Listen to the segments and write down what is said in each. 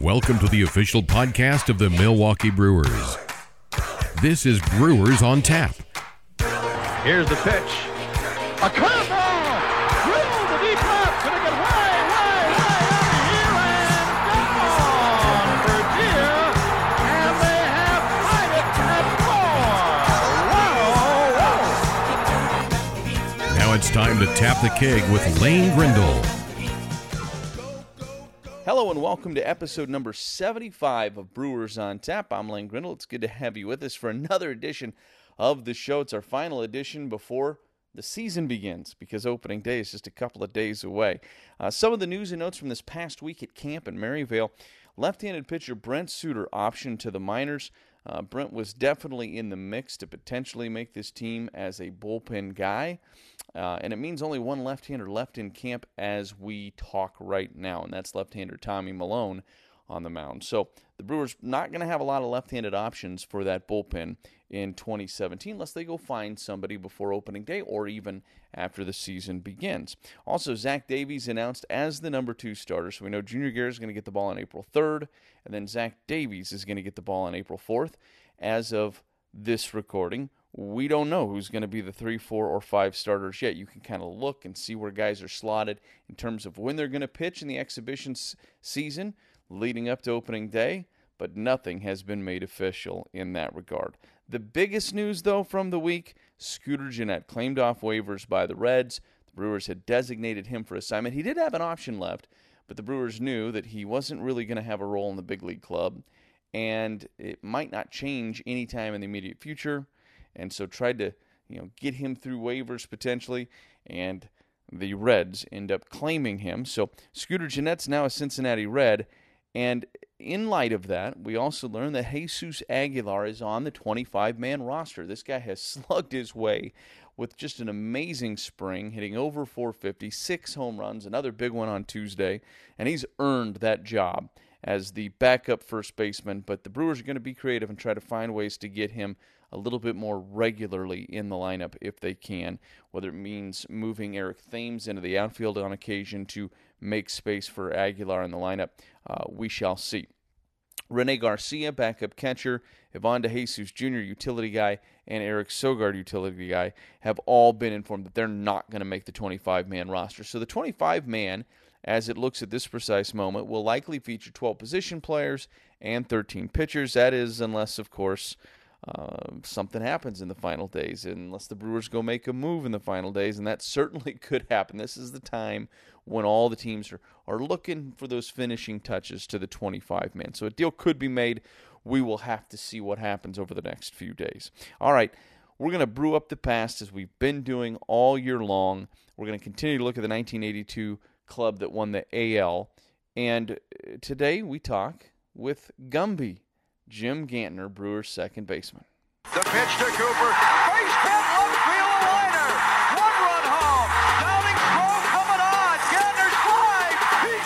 Welcome to the official podcast of the Milwaukee Brewers. This is Brewers on Tap. Here's the pitch. A curveball! Drilled to deep left. Gonna get way out of here and gone for deer. And they have tied it at 4. Wow! Now it's time to tap the keg with Lane Grindle. Hello and welcome to episode number 75 of Brewers on Tap. I'm Lane Grindle. It's good to have you with us for another edition of the show. It's our final edition before the season begins because opening day is just a couple of days away. Some of the news and notes from this past week at camp in Maryvale. Left-handed pitcher Brent Suter optioned to the minors. Brent was definitely in the mix to potentially make this team as a bullpen guy. And it means only one left-hander left in camp as we talk right now, and that's left-hander Tommy Milone on the mound. So the Brewers not going to have a lot of left-handed options for that bullpen in 2017 unless they go find somebody before opening day or even after the season begins. Also, Zach Davies announced as the number 2 starter, so we know Junior Guerra is going to get the ball on April 3rd, and then Zach Davies is going to get the ball on April 4th. As of this recording, we don't know who's going to be the 3, 4, or 5 starters yet. You can kind of look and see where guys are slotted in terms of when they're going to pitch in the exhibition season leading up to opening day, but nothing has been made official in that regard. The biggest news, though, from the week, Scooter Gennett claimed off waivers by the Reds. The Brewers had designated him for assignment. He did have an option left, but the Brewers knew that he wasn't really going to have a role in the big league club, and it might not change anytime in the immediate future. And so tried to, get him through waivers potentially, and the Reds end up claiming him. So Scooter Gennett's now a Cincinnati Red, and in light of that, we also learned that Jesus Aguilar is on the 25-man roster. This guy has slugged his way with just an amazing spring, hitting over 450, 6 home runs, another big one on Tuesday, and he's earned that job as the backup first baseman. But the Brewers are going to be creative and try to find ways to get him a little bit more regularly in the lineup if they can, whether it means moving Eric Thames into the outfield on occasion to make space for Aguilar in the lineup. We shall see. Rene Garcia, backup catcher, Ivan DeJesus Jr., utility guy, and Eric Sogard, utility guy, have all been informed that they're not going to make the 25-man roster. So the 25-man, as it looks at this precise moment, will likely feature 12 position players and 13 pitchers. That is, unless, of course, something happens in the final days, unless the Brewers go make a move in the final days, and that certainly could happen. This is the time when all the teams are looking for those finishing touches to the 25-man. So a deal could be made. We will have to see what happens over the next few days. All right, we're going to brew up the past as we've been doing all year long. We're going to continue to look at the 1982 club that won the AL, and today we talk with Gumby, Jim Gantner, Brewers' second baseman. The pitch to Cooper. Base hit, left field liner. 1-run home. Downing throw coming on. Gantner's drive. He's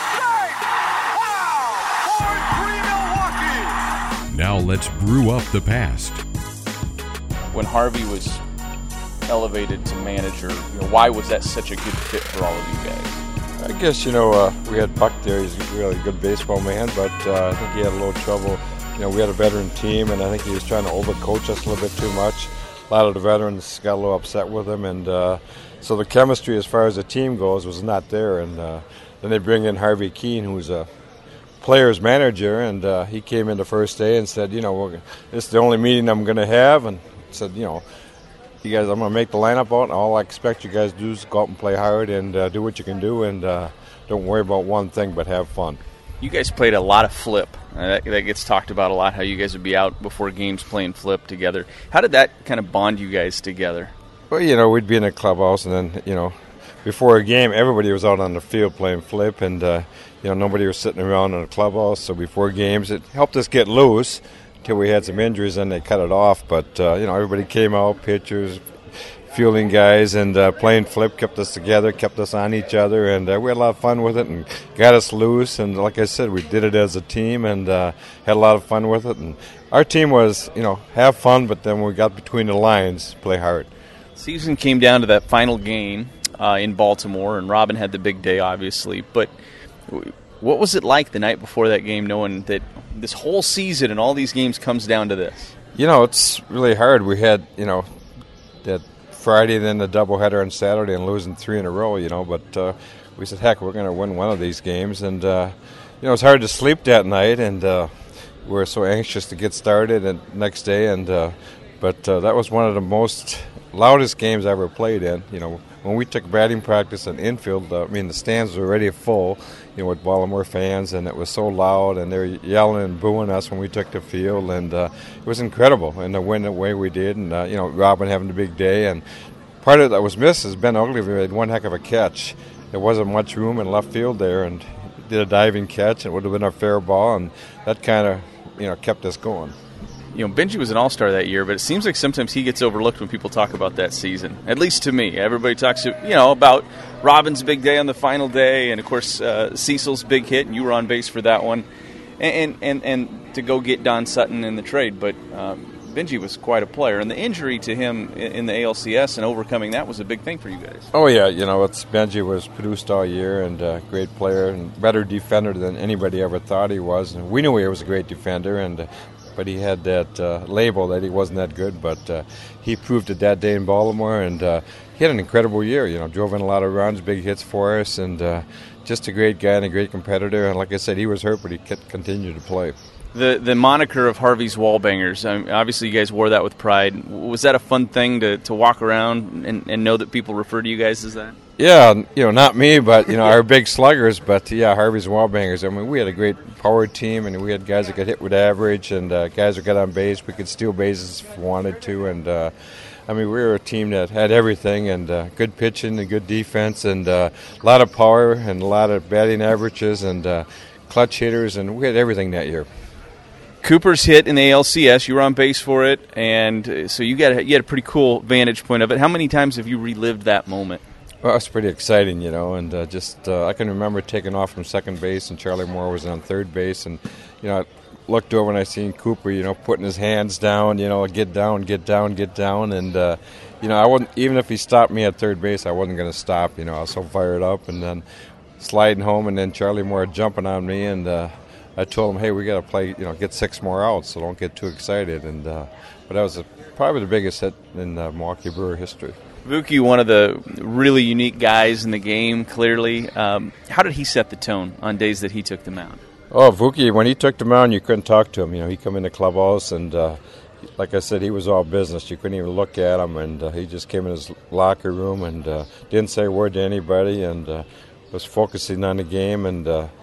safe. Wow. 4-3 Milwaukee. Now let's brew up the past. When Harvey was elevated to manager, why was that such a good fit for all of you guys? I guess, we had Buck there. He's a really good baseball man, but I think he had a little trouble. We had a veteran team, and I think he was trying to overcoach us a little bit too much. A lot of the veterans got a little upset with him, and so the chemistry as far as the team goes was not there. And then they bring in Harvey Keene, who's a player's manager, and he came in the first day and said, this is the only meeting I'm going to have, and said, you guys, I'm going to make the lineup out, and all I expect you guys to do is go out and play hard and do what you can do, and don't worry about one thing but have fun. You guys played a lot of flip. That gets talked about a lot, how you guys would be out before games playing flip together. How did that kind of bond you guys together? Well, we'd be in a clubhouse, and then, before a game, everybody was out on the field playing flip, and, nobody was sitting around in the clubhouse. So before games, it helped us get loose until we had some injuries, and they cut it off. But, everybody came out, pitchers, fielding guys, and playing flip kept us together, kept us on each other, and we had a lot of fun with it and got us loose. And like I said, we did it as a team and had a lot of fun with it. And our team was, have fun, but then when we got between the lines, play hard. Season came down to that final game in Baltimore, and Robin had the big day, obviously. But What was it like the night before that game, knowing that this whole season and all these games comes down to this? It's really hard. We had, that Friday, then the doubleheader on Saturday, and losing 3 in a row, but we said, heck, we're going to win one of these games. And, it's hard to sleep that night, and we were so anxious to get started and next day. And but that was one of the most loudest games I ever played in. When we took batting practice in infield, the stands were already full, with Baltimore fans, and it was so loud, and they were yelling and booing us when we took the field, and it was incredible. And to win the way we did, and Robin having a big day, and part of it that was missed is Ben Ogilvie made one heck of a catch. There wasn't much room in left field there, and he did a diving catch, and it would have been a fair ball, and that kind of kept us going. Benji was an all-star that year, but it seems like sometimes he gets overlooked when people talk about that season, at least to me. Everybody talks, about Robin's big day on the final day, and, of course, Cecil's big hit, and you were on base for that one, and to go get Don Sutton in the trade. But Benji was quite a player, and the injury to him in the ALCS and overcoming that was a big thing for you guys. Oh, yeah. Benji was produced all year, and a great player and better defender than anybody ever thought he was. And we knew he was a great defender, but he had that label that he wasn't that good. But he proved it that day in Baltimore, and he had an incredible year. Drove in a lot of runs, big hits for us, and just a great guy and a great competitor. And like I said, he was hurt, but he continued to play. The moniker of Harvey's Wallbangers, obviously you guys wore that with pride. Was that a fun thing to walk around and know that people refer to you guys as that? Yeah, not me, but, our big sluggers. But, yeah, Harvey's Wallbangers. We had a great power team, and we had guys that could hit with average and guys that got on base. We could steal bases if we wanted to. And, we were a team that had everything, and good pitching and good defense, and a lot of power and a lot of batting averages and clutch hitters, and we had everything that year. Cooper's hit in the ALCS. You were on base for it, and so you had a pretty cool vantage point of it. How many times have you relived that moment? Well, it was pretty exciting, and I can remember taking off from second base, and Charlie Moore was on third base, and I looked over and I seen Cooper, putting his hands down, get down, and I wasn't, even if he stopped me at third base, I wasn't going to stop. I was so fired up, and then sliding home, and then Charlie Moore jumping on me, and I told him, hey, we got to play, get 6 more outs, so don't get too excited. And but that was probably the biggest hit in Milwaukee Brewer history. Vuki, one of the really unique guys in the game, clearly. How did he set the tone on days that he took the mound? Oh, Vuki, when he took the mound, you couldn't talk to him. He'd come in the clubhouse, and like I said, he was all business. You couldn't even look at him, and he just came in his locker room and didn't say a word to anybody, and was focusing on the game. And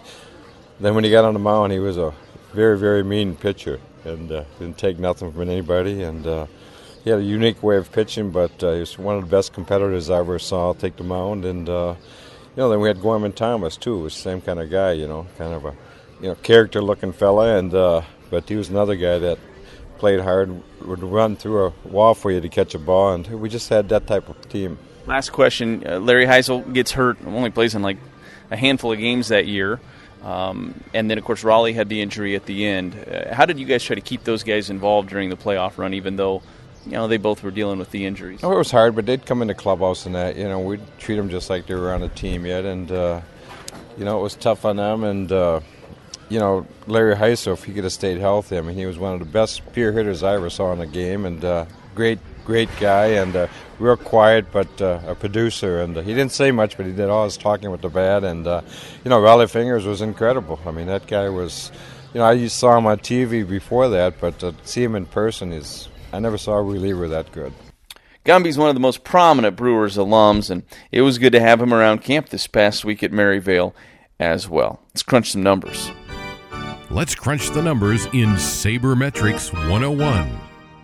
then when he got on the mound, he was a very, very mean pitcher and didn't take nothing from anybody. And he had a unique way of pitching, but he was one of the best competitors I ever saw take the mound. And then we had Gorman Thomas too, was the same kind of guy, kind of a character-looking fella. And but he was another guy that played hard, would run through a wall for you to catch a ball, and we just had that type of team. Last question: Larry Heisel gets hurt, only plays in like a handful of games that year. And then, of course, Raleigh had the injury at the end. How did you guys try to keep those guys involved during the playoff run, even though, they both were dealing with the injuries? Oh, it was hard, but they'd come in the clubhouse and that. We'd treat them just like they were on a team yet. And, it was tough on them. And, Larry Heisel, if he could have stayed healthy, he was one of the best pure hitters I ever saw in a game. And great guy, and real quiet, but a producer. And he didn't say much, but he did all his talking with the bat. And Raleigh Fingers was incredible. That guy was, I saw him on TV before that, but to see him in person I never saw a reliever that good. Gumby's one of the most prominent Brewers alums, and it was good to have him around camp this past week at Maryvale as well. Let's crunch some numbers. Let's crunch the numbers in Sabermetrics 101.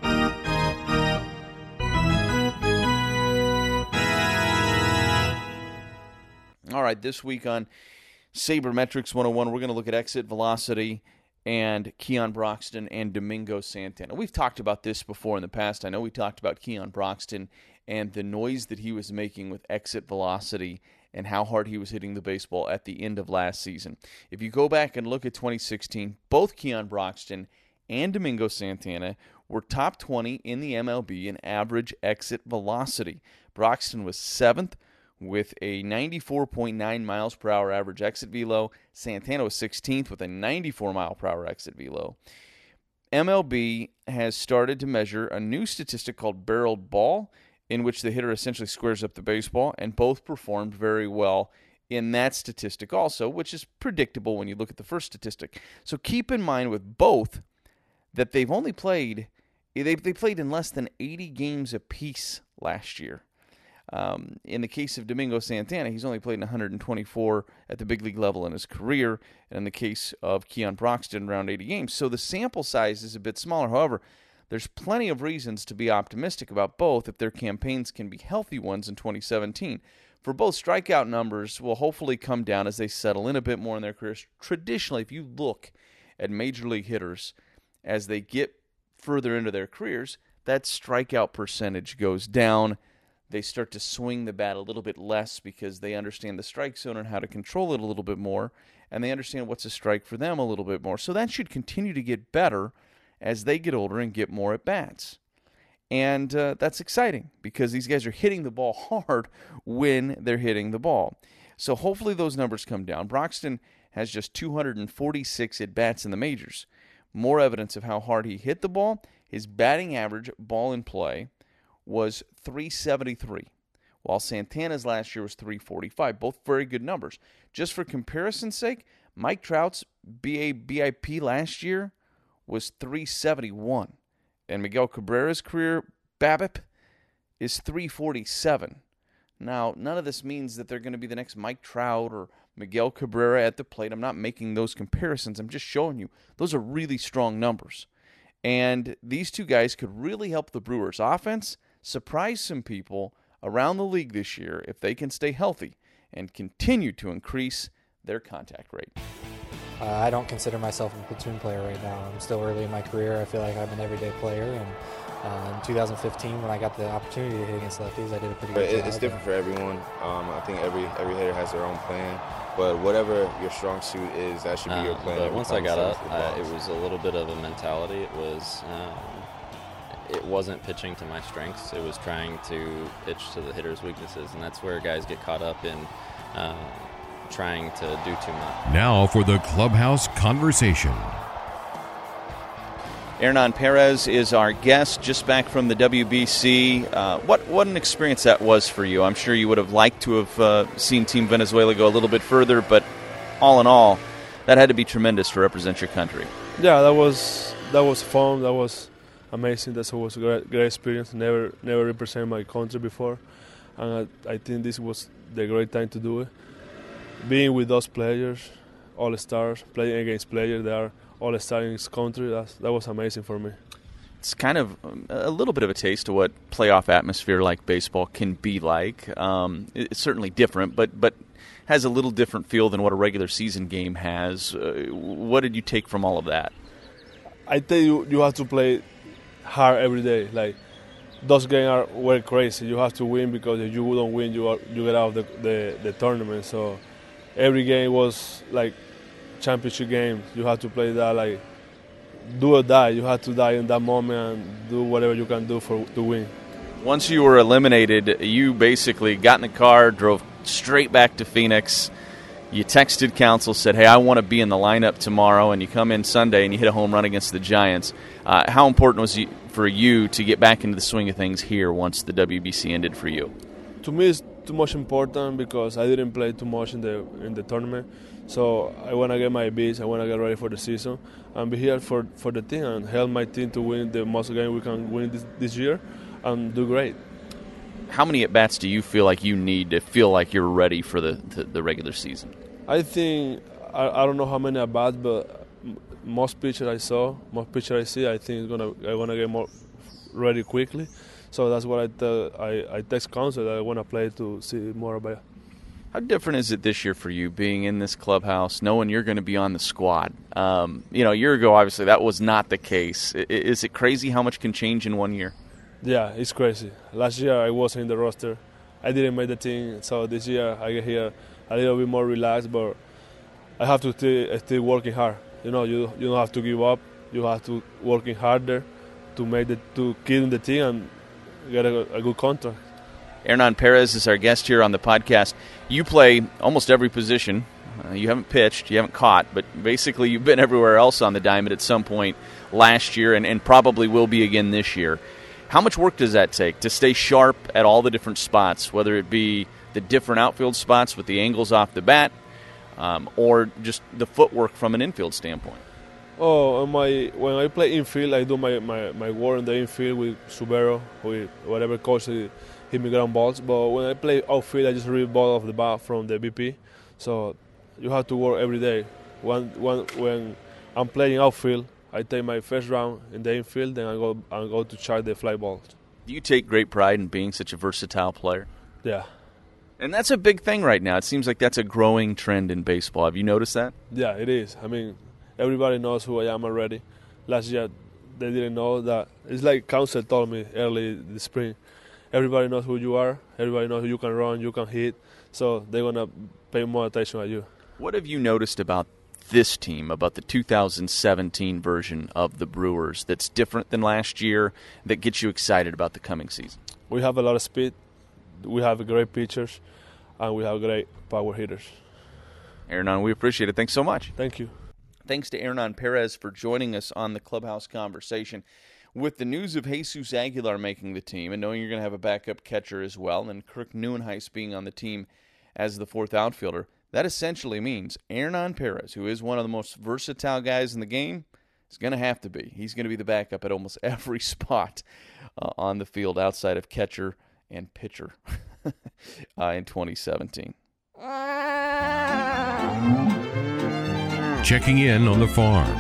All right, this week on Sabermetrics 101, we're going to look at exit velocity and Keon Broxton and Domingo Santana. We've talked about this before in the past. I know we talked about Keon Broxton and the noise that he was making with exit velocity and how hard he was hitting the baseball at the end of last season. If you go back and look at 2016, both Keon Broxton and Domingo Santana were top 20 in the MLB in average exit velocity. Broxton was 7th with a 94.9 miles per hour average exit velo. Santana was 16th with a 94 mile per hour exit velo. MLB has started to measure a new statistic called barreled ball, in which the hitter essentially squares up the baseball, and both performed very well in that statistic also, which is predictable when you look at the first statistic. So keep in mind with both that they've only played, they played in less than 80 games apiece last year. In the case of Domingo Santana, he's only played in 124 at the big league level in his career, and in the case of Keon Broxton, around 80 games. So the sample size is a bit smaller. However, there's plenty of reasons to be optimistic about both if their campaigns can be healthy ones in 2017. For both, strikeout numbers will hopefully come down as they settle in a bit more in their careers. Traditionally, if you look at major league hitters as they get further into their careers, that strikeout percentage goes down. They start to swing the bat a little bit less because they understand the strike zone and how to control it a little bit more, and they understand what's a strike for them a little bit more. So that should continue to get better as they get older and get more at-bats. And that's exciting because these guys are hitting the ball hard when they're hitting the ball. So hopefully those numbers come down. Broxton has just 246 at-bats in the majors. More evidence of how hard he hit the ball. His batting average, ball in play, was .373, while Santana's last year was .345. Both very good numbers. Just for comparison's sake, Mike Trout's BIP last year was .371. And Miguel Cabrera's career BABIP is .347. Now, none of this means that they're going to be the next Mike Trout or Miguel Cabrera at the plate. I'm not making those comparisons. I'm just showing you those are really strong numbers. And these two guys could really help the Brewers' offense surprise some people around the league this year if they can stay healthy and continue to increase their contact rate. I don't consider myself a platoon player right now. I'm still early in my career. I feel like I'm an everyday player. And in 2015, when I got the opportunity to hit against lefties, I did a pretty good job. It's different for everyone. I think every hitter has their own plan. But whatever your strong suit is, that should be your plan. But once I got up, it was a little bit of a mentality. It wasn't pitching to my strengths. It was trying to pitch to the hitter's weaknesses. And that's where guys get caught up in trying to do too much. Now for the Clubhouse Conversation. Hernan Perez is our guest, just back from the WBC. What an experience that was for you. I'm sure you would have liked to have seen Team Venezuela go a little bit further, but all in all, that had to be tremendous to represent your country. Yeah, that was fun. That was amazing. That was a great experience. Never represented my country before, and I think this was the great time to do it. Being with those players, all-stars, playing against players that are all-stars in this country, that was amazing for me. It's kind of a little bit of a taste of what playoff atmosphere like baseball can be like. It's certainly different, but has a little different feel than what a regular season game has. What did you take from all of that? I think you have to play hard every day. Like, those games were crazy. You have to win, because if you don't win, you get out of the tournament. So every game was like championship game. You have to play that like do or die. You have to die in that moment and do whatever you can do to win. Once you were eliminated, you basically got in the car, drove straight back to Phoenix. You texted Counsell, said, hey, I want to be in the lineup tomorrow, and you come in Sunday and you hit a home run against the Giants. How important was it for you to get back into the swing of things here once the WBC ended for you? To me, it's too much important because I didn't play too much in the tournament. So I want to get my beats, I want to get ready for the season and be here for the team and help my team to win the most game we can win this year and do great. How many at-bats do you feel like you need to feel like you're ready for the regular season? I think, I don't know how many at-bats, but most pitchers I see, I think I want to get more ready quickly. So that's what I text Counsell that I want to play to see more about it. How different is it this year for you, being in this clubhouse, knowing you're going to be on the squad? A year ago, obviously, that was not the case. Is it crazy how much can change in 1 year? Yeah, it's crazy. Last year, I wasn't in the roster. I didn't make the team, so this year I get here a little bit more relaxed, but I have to still working hard. You don't have to give up. You have to working harder to keep in the team and get a good contract. Hernan Perez is our guest here on the podcast. You play almost every position. You haven't pitched, you haven't caught, but basically you've been everywhere else on the diamond at some point last year and probably will be again this year. How much work does that take to stay sharp at all the different spots, whether it be the different outfield spots with the angles off the bat or just the footwork from an infield standpoint? Oh, when I play infield, I do my work in the infield with Subero, with whatever coach hit me ground balls. But when I play outfield, I just read ball off the bat from the BP. So you have to work every day. When I'm playing outfield, I take my first round in the infield, then I go to charge the fly balls. Do you take great pride in being such a versatile player? Yeah. And that's a big thing right now. It seems like that's a growing trend in baseball. Have you noticed that? Yeah, it is. I mean, everybody knows who I am already. Last year, they didn't know that. It's like Council told me early this spring. Everybody knows who you are. Everybody knows who you can run, you can hit. So they're going to pay more attention at you. What have you noticed about this team, about the 2017 version of the Brewers that's different than last year, that gets you excited about the coming season? We have a lot of speed. We have great pitchers, and we have great power hitters. Hernan, we appreciate it. Thanks so much. Thank you. Thanks to Hernan Perez for joining us on the Clubhouse Conversation. With the news of Jesus Aguilar making the team and knowing you're going to have a backup catcher as well, and Kirk Neuenhuis being on the team as the fourth outfielder, that essentially means Hernan Perez, who is one of the most versatile guys in the game, is going to have to be. He's going to be the backup at almost every spot on the field outside of catcher and pitcher in 2017. Checking in on the farm.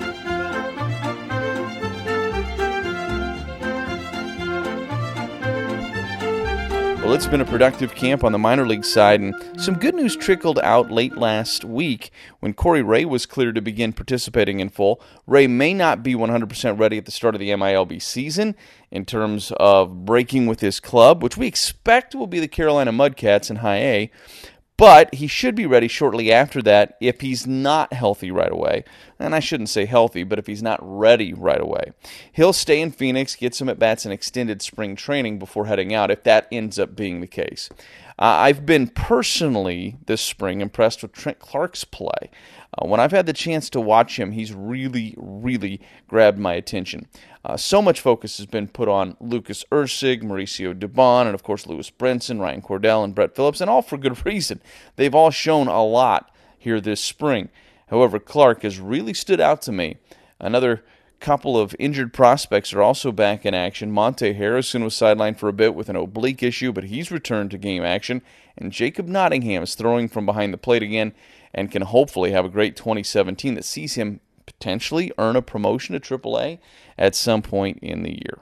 Well, it's been a productive camp on the minor league side, and some good news trickled out late last week when Corey Ray was cleared to begin participating in full. Ray may not be 100% ready at the start of the MILB season in terms of breaking with his club, which we expect will be the Carolina Mudcats in High A, but he should be ready shortly after that if he's not healthy right away. And I shouldn't say healthy, but if he's not ready right away. He'll stay in Phoenix, get some at-bats in extended spring training before heading out, if that ends up being the case. I've been personally this spring impressed with Trent Clark's play. When I've had the chance to watch him, he's really, really grabbed my attention. So much focus has been put on Lucas Erceg, Mauricio Dubon, and of course Lewis Brinson, Ryan Cordell, and Brett Phillips, and all for good reason. They've all shown a lot here this spring. However, Clark has really stood out to me. Another couple of injured prospects are also back in action. Monte Harrison was sidelined for a bit with an oblique issue, but he's returned to game action. And Jacob Nottingham is throwing from behind the plate again and can hopefully have a great 2017 that sees him potentially earn a promotion to AAA at some point in the year.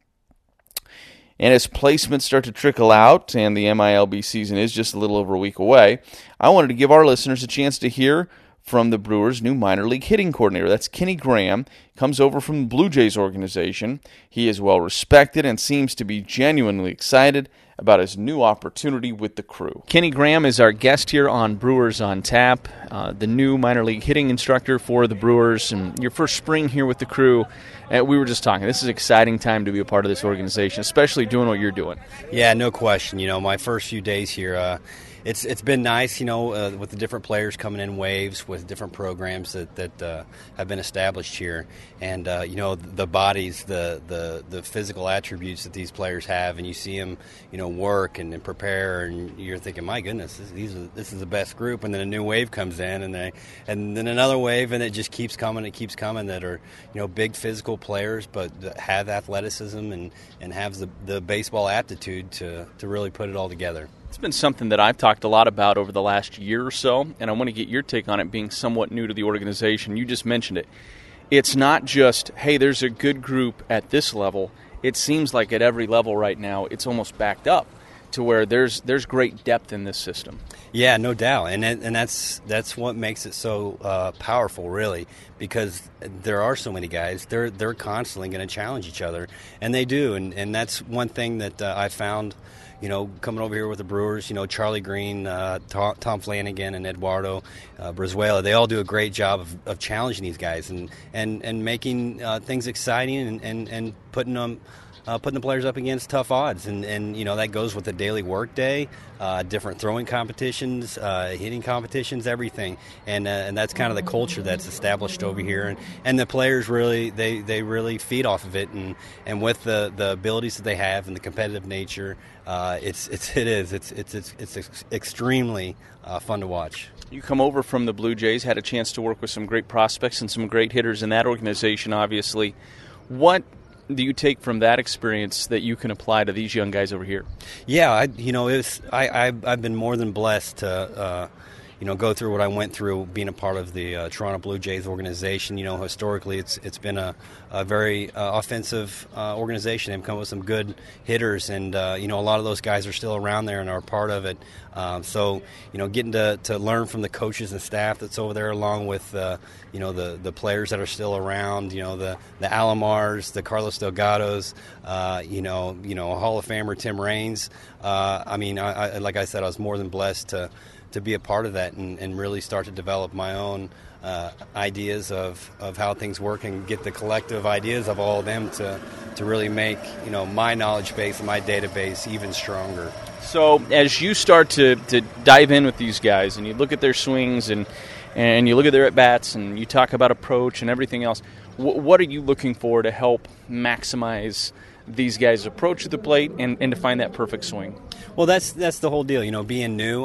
And as placements start to trickle out and the MILB season is just a little over a week away, I wanted to give our listeners a chance to hear from the Brewers' new minor league hitting coordinator. That's Kenny Graham. Comes over from the Blue Jays organization. He is well respected and seems to be genuinely excited about his new opportunity with the Crew. Kenny Graham is our guest here on Brewers on Tap, the new minor league hitting instructor for the Brewers, and your first spring here with the Crew. We were just talking. This is an exciting time to be a part of this organization, especially doing what you're doing. Yeah, no question. You know, my first few days here, it's been nice, you know, with the different players coming in waves with different programs that have been established here, and you know, the bodies, the physical attributes that these players have, and you see them, you know, work and prepare, and you're thinking, my goodness, this is the best group, and then a new wave comes in, and then another wave, and it just keeps coming that are, you know, big physical players, but have athleticism and have the baseball aptitude to really put it all together. It's been something that I've talked a lot about over the last year or so, and I want to get your take on it being somewhat new to the organization. You just mentioned it. It's not just, hey, there's a good group at this level. It seems like at every level right now it's almost backed up to where there's great depth in this system. Yeah, no doubt, and that's what makes it so powerful, really, because there are so many guys. They're constantly going to challenge each other, and they do, and that's one thing that I found, coming over here with the Brewers, Charlie Green, Tom Flanagan, and Eduardo Brizuela, they all do a great job of challenging these guys and making things exciting and putting the players up against tough odds, and that goes with the daily work day, different throwing competitions, hitting competitions, everything, and that's kind of the culture that's established over here, and the players really they really feed off of it, and with the abilities that they have and the competitive nature, it's extremely fun to watch. You come over from the Blue Jays, had a chance to work with some great prospects and some great hitters in that organization, obviously. What do you take from that experience that you can apply to these young guys over here? Yeah, I've been more than blessed to go through what I went through being a part of the Toronto Blue Jays organization. Historically it's been a very offensive organization. They've come up with some good hitters, and a lot of those guys are still around there and are part of it. So getting to learn from the coaches and staff that's over there, along with the players that are still around, the Alomars, the Carlos Delgados, Hall of Famer Tim Raines. I like I said, I was more than blessed to be a part of that and really start to develop my own ideas of how things work and get the collective ideas of all of them to really make my knowledge base and my database even stronger. So as you start to dive in with these guys and you look at their swings and you look at their at-bats and you talk about approach and everything else, what are you looking for to help maximize these guys' approach to the plate and to find that perfect swing? Well, that's the whole deal. Being new,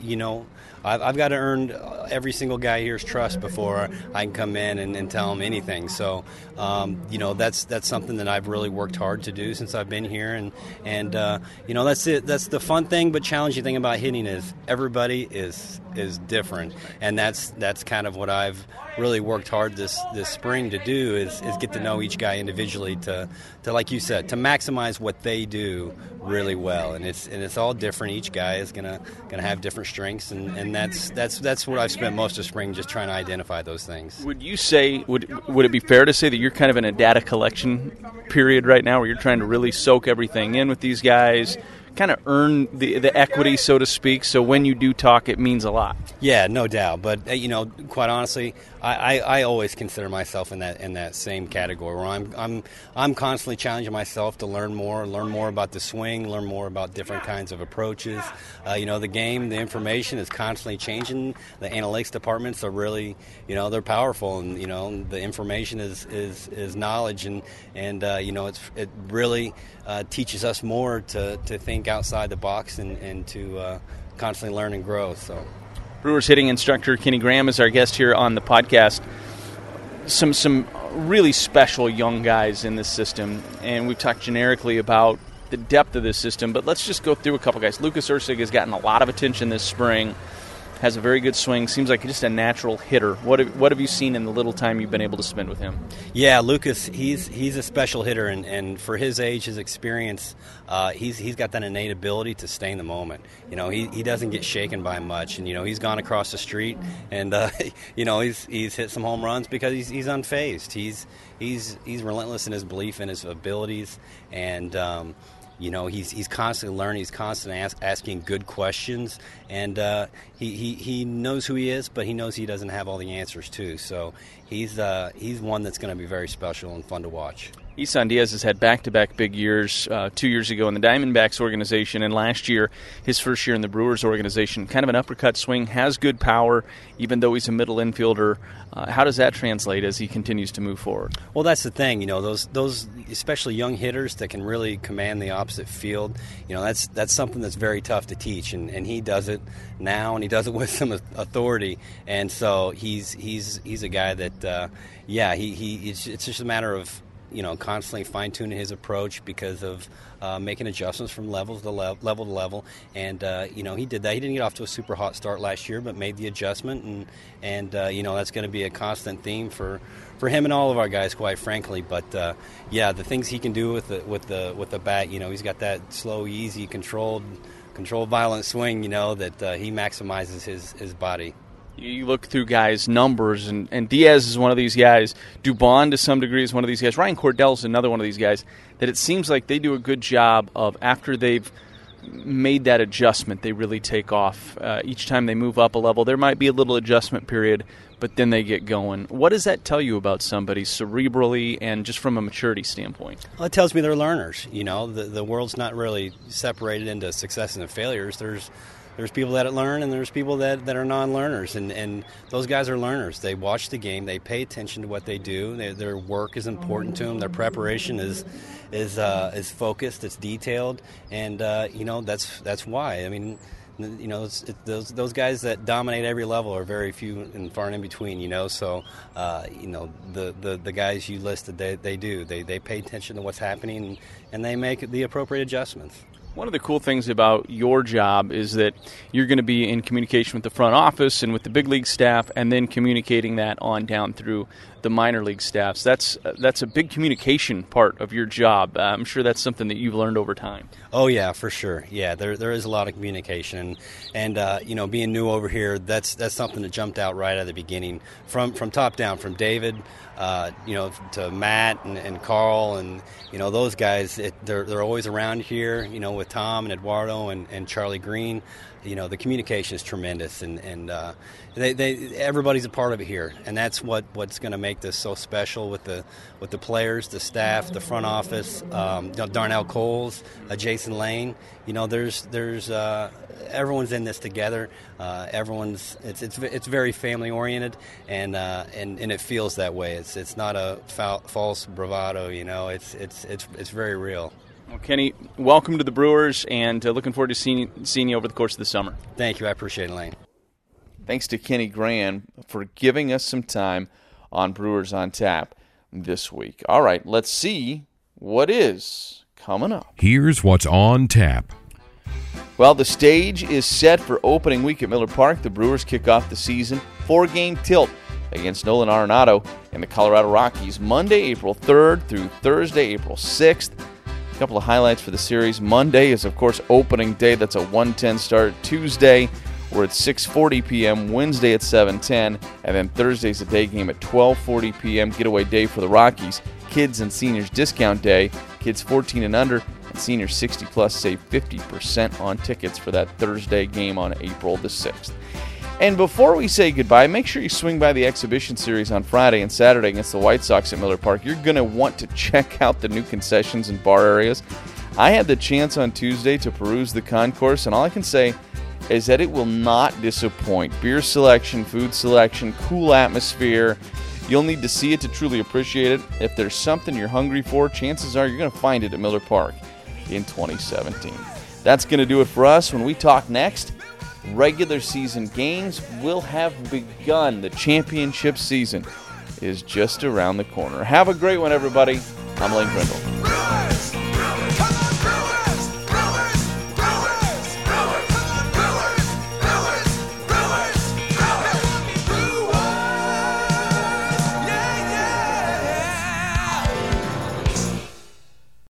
I've got to earn every single guy here's trust before I can come in and tell them anything. So, that's something that I've really worked hard to do since I've been here. And that's it. That's the fun thing, but challenging thing about hitting is everybody is different, and that's kind of what I've really worked hard this spring to do is get to know each guy individually to like you said, to maximize what they do really well. And it's all different. Each guy is gonna have different strengths, and that's what I've spent most of spring just trying to identify those things. Would you say would it be fair to say that you're kind of in a data collection period right now, where you're trying to really soak everything in with these guys, kind of earn the equity, so to speak, so when you do talk, it means a lot? Yeah, no doubt. But quite honestly, I always consider myself in that same category where I'm constantly challenging myself to learn more about the swing, learn more about different kinds of approaches. The game, the information is constantly changing. The analytics departments are really, they're powerful, and the information is knowledge, and it really teaches us more to think outside the box and to constantly learn and grow. So, Brewers hitting instructor Kenny Graham is our guest here on the podcast. Some really special young guys in this system, and we've talked generically about the depth of this system, but let's just go through a couple guys. Lucas Erceg has gotten a lot of attention this spring, has a very good swing, seems like just a natural hitter. What have you seen in the little time you've been able to spend with him? Yeah, Lucas, he's a special hitter, and for his age, his experience, he's got that innate ability to stay in the moment. He doesn't get shaken by much, and he's gone across the street, and he's hit some home runs because he's unfazed. He's relentless in his belief in his abilities, and he's constantly learning. He's constantly asking good questions, and he knows who he is, but he knows he doesn't have all the answers too. So he's one that's going to be very special and fun to watch. Isan Diaz has had back-to-back big years, 2 years ago in the Diamondbacks organization, and last year, his first year in the Brewers organization. Kind of an uppercut swing, has good power, even though he's a middle infielder. How does that translate as he continues to move forward? Well, that's the thing. Those especially young hitters that can really command the opposite field, that's something that's very tough to teach, and he does it now, and he does it with some authority. And so he's a guy that, it's just a matter of constantly fine-tuning his approach because of making adjustments from level to level. And, he did that. He didn't get off to a super hot start last year, but made the adjustment. And that's going to be a constant theme for him and all of our guys, quite frankly. But, the things he can do with the bat, he's got that slow, easy, controlled, violent swing, that he maximizes his body. You look through guys' numbers, and Diaz is one of these guys. Dubon, to some degree, is one of these guys. Ryan Cordell is another one of these guys that it seems like they do a good job of, after they've made that adjustment, they really take off. Each time they move up a level, there might be a little adjustment period, but then they get going. What does that tell you about somebody cerebrally and just from a maturity standpoint? Well, it tells me they're learners. You know, the world's not really separated into successes and failures. There's people that learn and there's people that are non-learners, and those guys are learners. They watch the game, they pay attention to what they do. Their work is important to them. Their preparation is focused, it's detailed, and you know, that's why. I mean, you know, those guys that dominate every level are very few and far and in between. You know, so you know, the guys you listed, they pay attention to what's happening and they make the appropriate adjustments. One of the cool things about your job is that you're going to be in communication with the front office and with the big league staff, and then communicating that on down through the minor league staffs. That's a big communication part of your job. I'm sure that's something that you've learned over time. Oh yeah, for sure. Yeah, there is a lot of communication, and you know, being new over here, that's something that jumped out right at the beginning, from top down, from David, you know, to Matt and Carl, and you know, those guys. They're always around here. You know, with Tom and Eduardo and Charlie Green. You know, the communication is tremendous, and everybody's a part of it here, and that's what's going to make this so special with the players, the staff, the front office, Darnell Coles, Jason Lane. You know, there's everyone's in this together. It's very family oriented, and it feels that way. It's not a false bravado. You know, it's very real. Well, Kenny, welcome to the Brewers, and looking forward to seeing you over the course of the summer. Thank you. I appreciate it, Lane. Thanks to Kenny Gran for giving us some time on Brewers on Tap this week. All right, let's see what is coming up. Here's what's on tap. Well, the stage is set for opening week at Miller Park. The Brewers kick off the season 4-game tilt against Nolan Arenado and the Colorado Rockies Monday, April 3rd through Thursday, April 6th. A couple of highlights for the series. Monday is, of course, opening day. That's a 1:10 start. Tuesday, we're at 6:40 p.m. Wednesday at 7:10. And then Thursday's a day game at 12:40 p.m. Getaway day for the Rockies. Kids and seniors discount day. Kids 14 and under and seniors 60-plus save 50% on tickets for that Thursday game on April the 6th. And before we say goodbye, make sure you swing by the exhibition series on Friday and Saturday against the White Sox at Miller Park. You're going to want to check out the new concessions and bar areas. I had the chance on Tuesday to peruse the concourse, and all I can say is that it will not disappoint. Beer selection, food selection, cool atmosphere. You'll need to see it to truly appreciate it. If there's something you're hungry for, chances are you're going to find it at Miller Park in 2017. That's going to do it for us. When we talk next, regular season games will have begun. The championship season is just around the corner. Have a great one, everybody. I'm Lane Grindle.